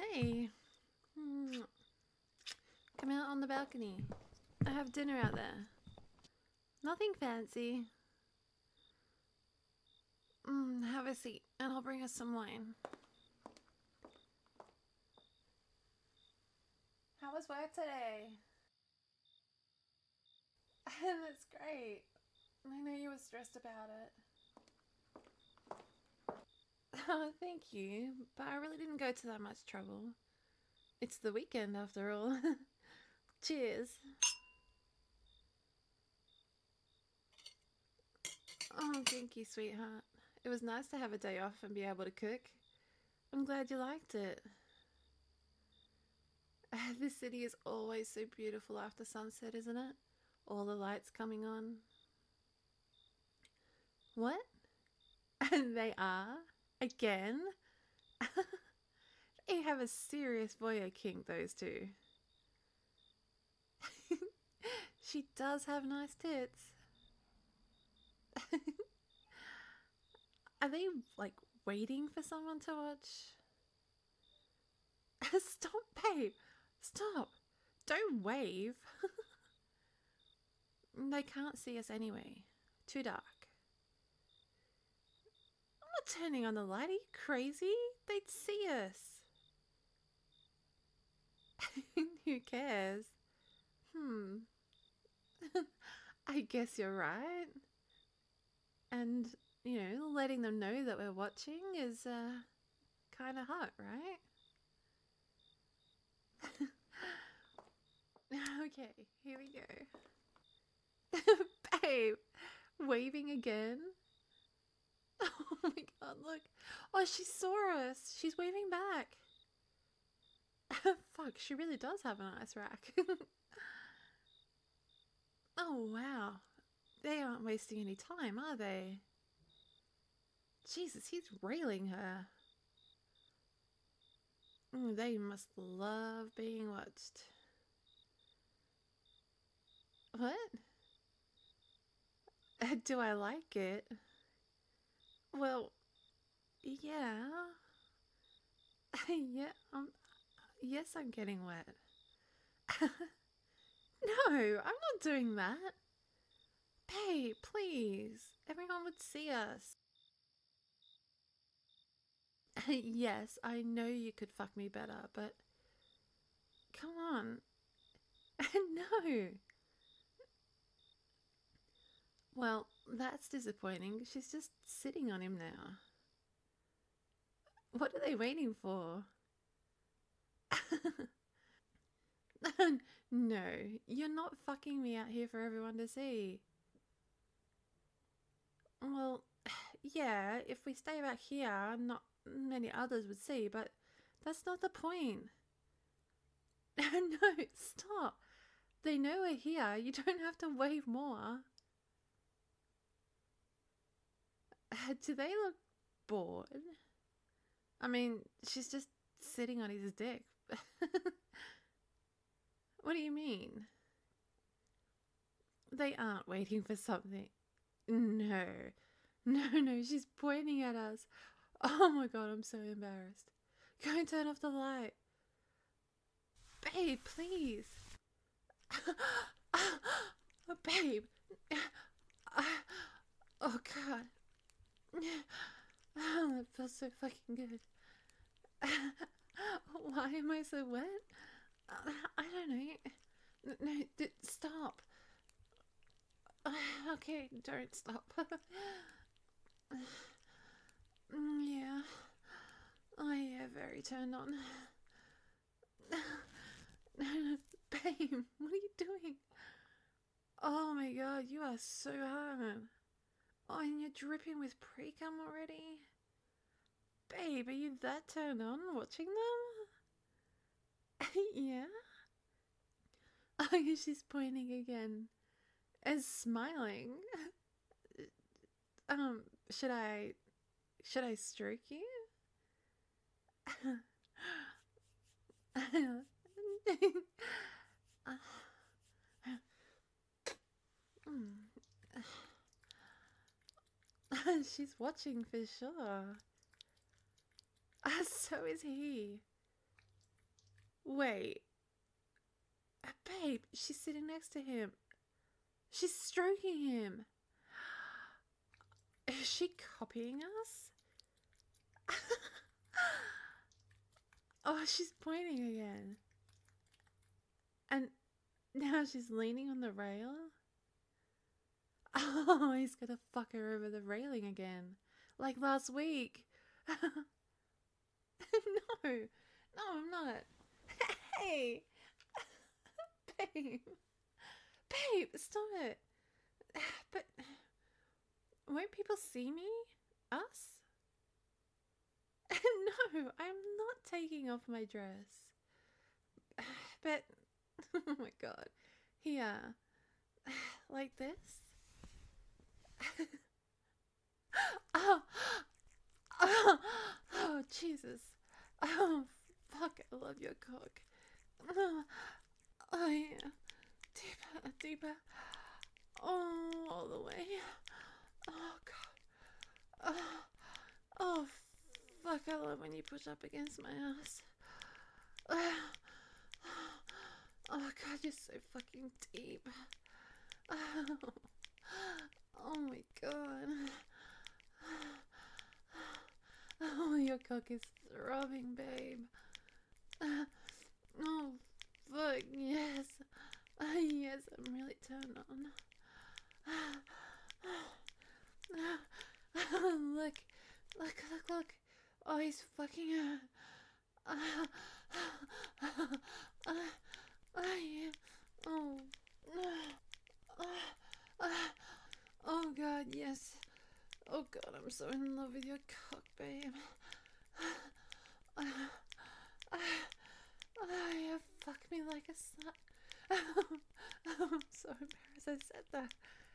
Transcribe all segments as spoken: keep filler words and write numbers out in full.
Hey, mm, come out on the balcony. I have dinner out there. Nothing fancy. Mm, have a seat, and I'll bring us some wine. How was work today? That's great. I know you were stressed about it. Oh, thank you, but I really didn't go to that much trouble. It's the weekend after all. Cheers. Oh, thank you, sweetheart. It was nice to have a day off and be able to cook. I'm glad you liked it. This city is always so beautiful after sunset, isn't it? All the lights coming on. What? And they are? Again? They have a serious voyeur kink, those two. She does have nice tits. Are they, like, waiting for someone to watch? Stop, babe! Stop! Don't wave! They can't see us anyway. Too dark. I'm not turning on the light. Are you crazy? They'd see us. Who cares? Hmm. I guess you're right. And, you know, letting them know that we're watching is uh, kind of hot, right? Okay, here we go. Babe, waving again? Oh my god, look. Oh, she saw us. She's waving back. Fuck, she really does have a nice rack. Oh, wow. They aren't wasting any time, are they? Jesus, he's railing her. Mm, they must love being watched. What? Do I like it? Well, yeah. yeah, um, yes, I'm getting wet. No, I'm not doing that. Babe, please. Everyone would see us. Yes, I know you could fuck me better, but come on. No. Well, that's disappointing. She's just sitting on him now. What are they waiting for? No, you're not fucking me out here for everyone to see. Well, yeah, if we stay back here, not many others would see, but that's not the point. No, stop. They know we're here. You don't have to wave more. Do they look bored? I mean, she's just sitting on his dick. What do you mean? They aren't waiting for something. No. No, no, she's pointing at us. Oh my god, I'm so embarrassed. Go and turn off the light. Babe, please. Oh, babe. Oh god. Oh, that feels so fucking good. Why am I so wet? I don't know. No, d- stop. Okay, don't stop. Yeah. Oh, yeah, very turned on. Babe, what are you doing? Oh my god, you are so hard. Oh, and you're dripping with pre-cum already? Babe, are you that turned on watching them? Yeah? Oh, she's pointing again. And smiling. Um, should I... Should I stroke you? She's watching for sure. So is he. Wait. Uh, Babe, she's sitting next to him. She's stroking him. Is she copying us? Oh, she's pointing again. And now she's leaning on the rail. Oh, he's gonna fuck her over the railing again. Like last week. No. No, I'm not. Hey. Babe. Babe, stop it. But won't people see me? Us? No, I'm not taking off my dress. But, oh my god. Here. Like this? Oh, oh, oh, Jesus. Oh, fuck, I love your cock. Oh, oh yeah. Deeper, deeper. Oh, all the way. Oh, God. Oh, oh, fuck, I love when you push up against my ass. Oh, oh God, you're so fucking deep. Oh, oh my God. Oh, your cock is throbbing, babe. Oh, fuck, yes. Uh, yes, I'm really turned on. Look, look, look, look. Oh, he's fucking her. Uh, uh, uh, yeah. Oh, uh, oh, God, yes. Oh, God, I'm so in love with your cock, babe. Uh, uh, uh, you fuck me like a slut. I'm so embarrassed I said that.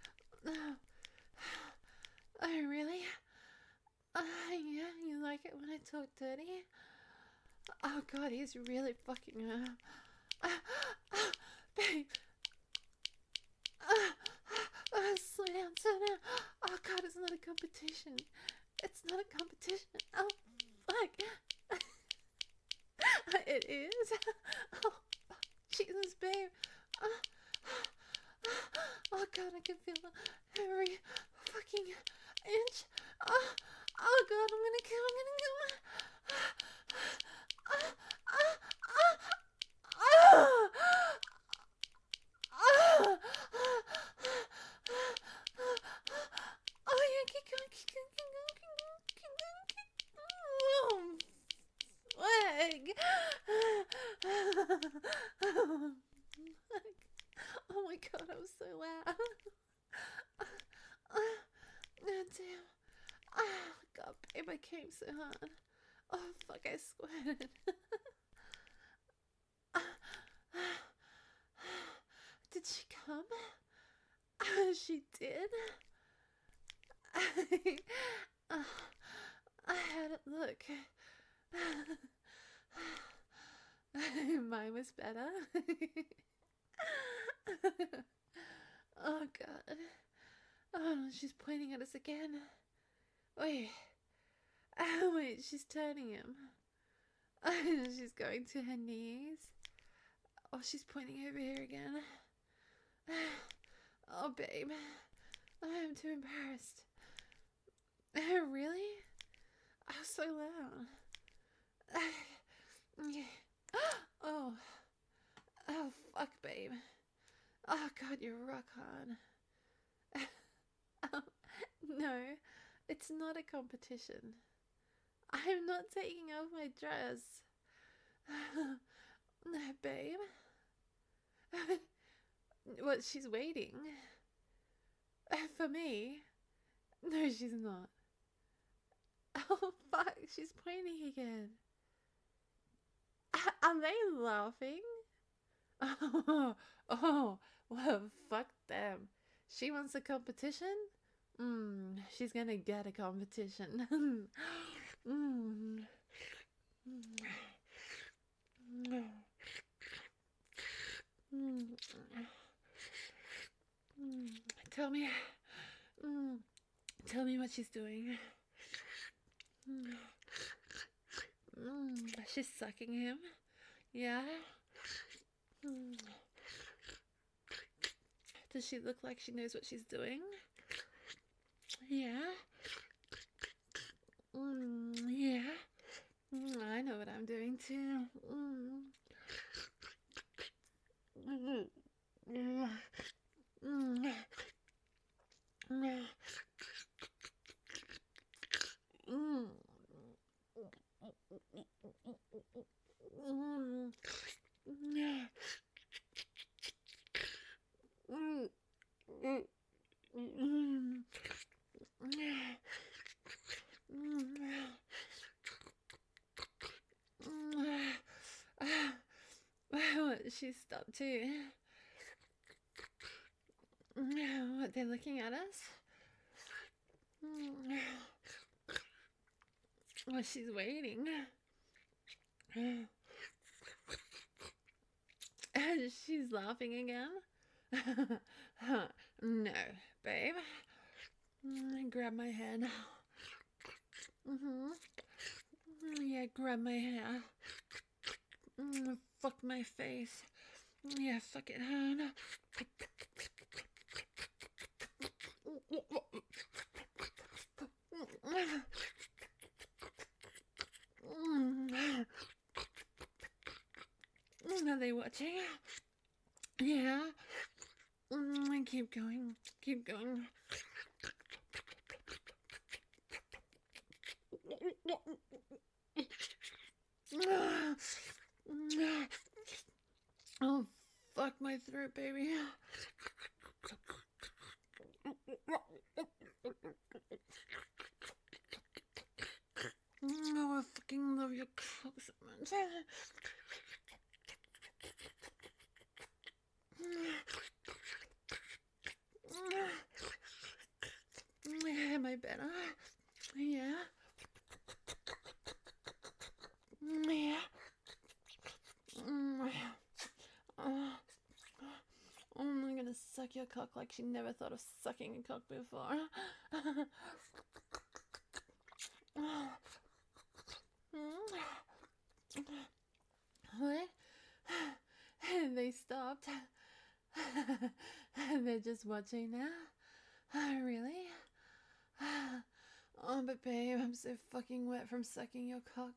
Oh, really? Uh, yeah, you like it when I talk dirty? Oh, God, he's really fucking her. Uh, uh, babe. Uh, uh, slow down, slow down. Oh, God, it's not a competition. It's not a competition. Oh, fuck. It is? Oh, Jesus, babe. Uh, oh, God, I can feel every fucking inch. Oh, oh God, I'm gonna kill, I'm gonna kill. Uh, uh, uh, uh, uh, oh, yeah, keep going, keep going, keep going, keep going, keep going, keep going. Leg. Oh my God, I was so loud. Oh, damn. Oh, God, babe, I came so hard. Oh, fuck, I squirted. Did she come? She did? I, I had it look. Mine was better. Oh, God. Oh, she's pointing at us again. Wait. Oh, wait, she's turning him. Oh, she's going to her knees. Oh, she's pointing over here again. Oh, babe. I'm too embarrassed. Oh, really? I was so loud. Oh. Oh, fuck, babe. Oh, God, you're rock hard. Oh, no, it's not a competition. I'm not taking off my dress. No, babe. What, she's waiting? For me? No, she's not. Oh, fuck, she's pointing again. Are they laughing? Oh, oh, well, fuck them. She wants a competition? Mm, she's gonna get a competition. mm. Mm. Mm. Mm. Tell me, mm. Tell me what she's doing. Mm. Mm. She's sucking him. Yeah? Does she look like she knows what she's doing? Yeah? Mm, yeah? Mm, I know what I'm doing too. Mm. Mm. Mm. Mm. Mm. Mm. She stopped too. What, they're looking at us? Well, she's waiting. She's laughing again. No, babe. Grab my head. Mm-hmm. Yeah, grab my hair. Fuck my face. Yeah, fuck it hard. Are they watching? Yeah. Keep going. Keep going. Oh, fuck my throat, baby. Oh, I fucking love your cock so much. Am I better? Yeah. Yeah. Oh, I'm gonna suck your cock like she never thought of sucking a cock before. What? They stopped. They're just watching now. Really? Oh, but babe, I'm so fucking wet from sucking your cock.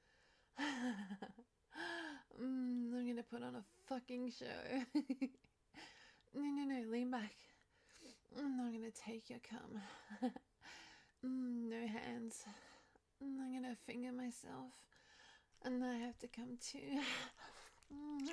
mm, I'm gonna put on a fucking show. No, no, no, lean back. Mm, I'm gonna take your cum. mm, no hands. Mm, I'm gonna finger myself. And I have to come too. Mm.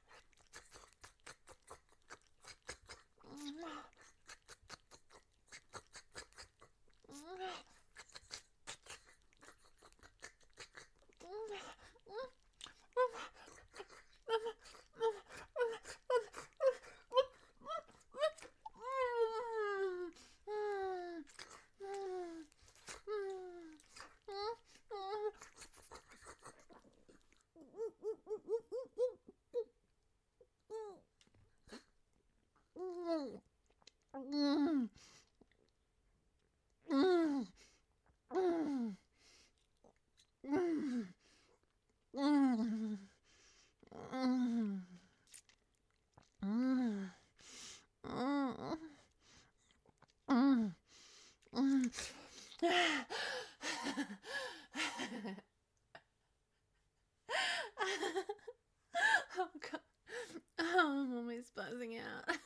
Oh god. Oh, I'm almost buzzing out.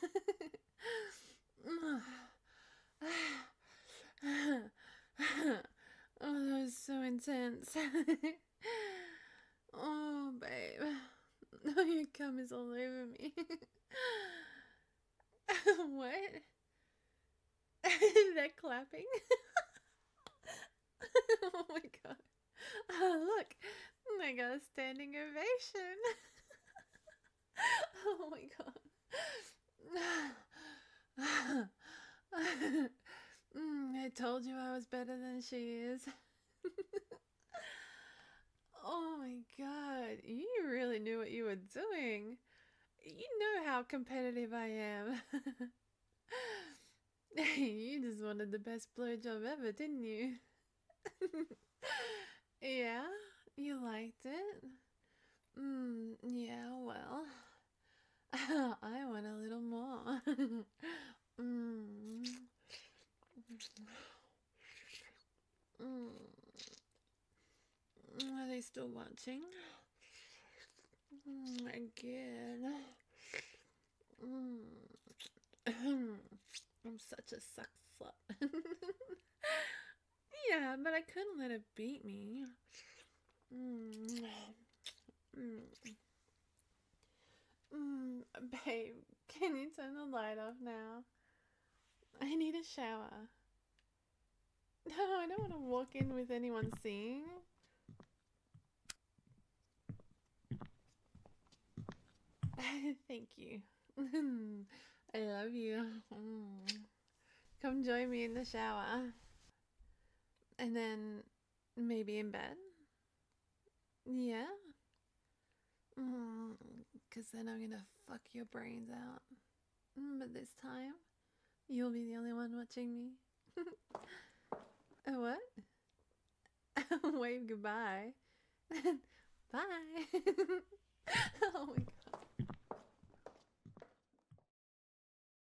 Oh, that was so intense. Oh, babe. Oh, your cum is all over me. What? They're clapping? Oh my god. Oh, look. I got a standing ovation. Oh my god. mm, I told you I was better than she is. Oh my god. You really knew what you were doing. You know how competitive I am. You just wanted the best blowjob ever, didn't you? Yeah? You liked it? Mm, yeah, well, I want a little more. mm. Mm. Are they still watching? Mm, again. Mm. I'm such a suck slut. Yeah, but I couldn't let it beat me. Mm. Mm. Mm. Babe, can you turn the light off now? I need a shower. No, I don't want to walk in with anyone seeing. Thank you. I love you. Mm. Come join me in the shower. And then maybe in bed? Yeah? Mm, Cause then I'm gonna fuck your brains out. Mm, But this time, you'll be the only one watching me. Uh, what? Wave goodbye. Bye. Oh my god.